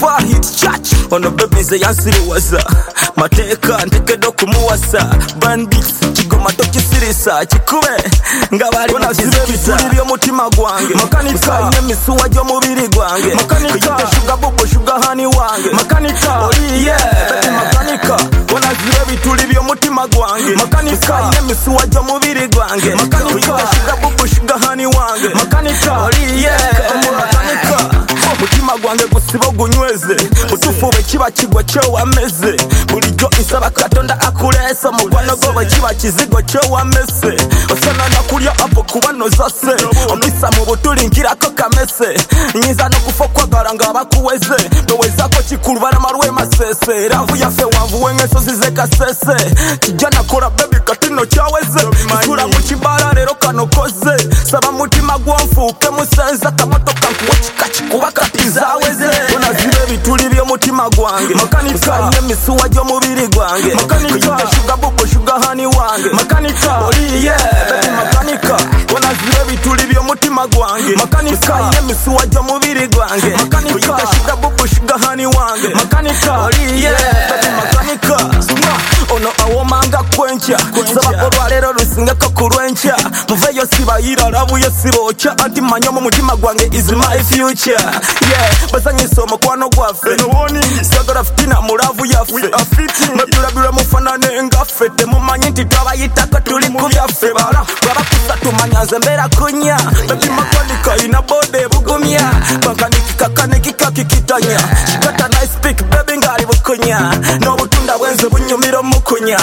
Fahid Church ono baby ze yansiriwaza mateka ntekedo kumuwasa bandits kigoma tokisirisa kikube ngabali nazibebiza byo mutima gwange makanika nyemisuwa jo mubiri gwange makanika sugar bobo sugar honey wange makanika baby makanika onazibe bituli byo mutima gwange makanika nyemisuwa jo mubiri gwange makanika sugar bobo sugar honey wange makanika makanika mutima gwange gusibo gunyweze utufube kiba kigwa cyo wameze bulijjo insaba katonda akulesa mugwano goba kiba kizigo cyo wamese osana nakulya apo kubano zase omisa mu butulingirako kamese nyiza no kufokwa garanga bakuweze beweza ko kikulubara marwe masese ravu yafe wanvu wengeso zizeka sese kijana kora baby katino cyaweze isura mu kibara rero kanokoze saba mutima gwamfuke musenza kamotoka kuwachikachi kubaka izaweze onazibe bituli byo mutima gwange makanika nyemisuwa jo mubiri gwange makanika sugar bobo sugar honey wange makanika baby makanika onazibe bituli byo mutima gwange makanika nyemisuwa jo mubiri gwange makanika sugar bobo sugar honey wange makanika baby makanika ono awomanga kwencha saba olwalero lusinga ko kurwencha muveyo sibayira rabuye sibocha anti manyomo mutima gwange is my future bazanye somo kwano gwafe sagara fitina muravu yafe mabirabira mufanane ngafete mumanyi nti twabayitaka tuli kubyafe bara babakusa tumanyanze mbera kunya baby makanika ina bode bugumya bakanika kanika kikitanya shikata nice speak baby ngari bukunya no butunda bwenze bunyumiro mukunya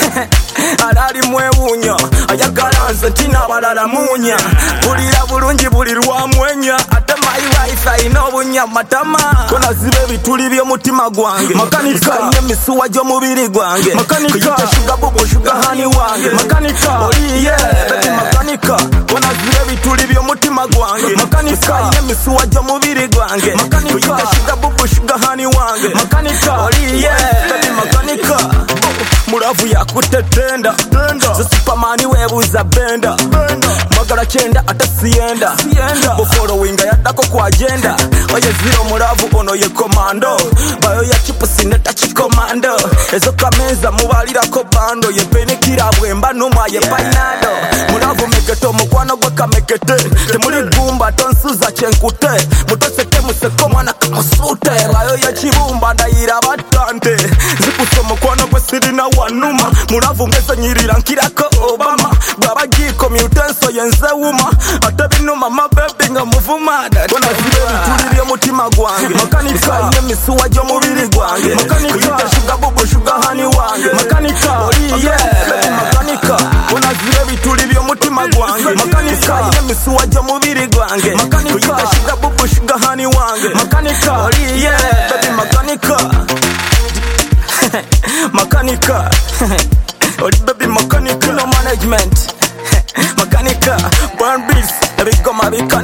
arari mwewunya ayagaranze tina barara munya bulira bulungi bulirwa mwenya ate my wife ino bunya matama onazibe bituli byo mutima gwange makanika nyemisuwa jo mubiri gwange makanika sugar bobo sugar honey wange makanika baby makanika onazibe bituli byo mutima gwange makanika nyemisuwa jo mubiri gwange makanika sugar bobo sugar honey wange makanika baby makanika muravu yakutetenda zo supermani webuza benda magara chenda atasiyenda bo following yadako kwa agenda oye zero muravu ono ye commando bayo ya chipusi neta chikomando ezo kameza mubalira ko bando ye penikira bwemba numa ye painado muravu meketo mukwano gwe kamekete temuli gumba tonsuza chenkute mutosete museko mwana kamusute bayo ya chibumba ndayira batante zikusoma kwano gwe sirina wanuma muravu ngeze nyirira nkirako Obama baba giko mutenso yenze wuma atabinuma mabebi nga muvuma onazibe bituli byo mutima gwange makanika nyemisuwa jo mubiri gwange makanika sugar bobo sugar honey wange makanika baby makanika onazibe bituli byo mutima gwange makanika nyemisuwa jo mubiri gwange makanika sugar bobo sugar honey wange makanika baby makanika makanika baby makanika no management makanika burn beats ebigoma bika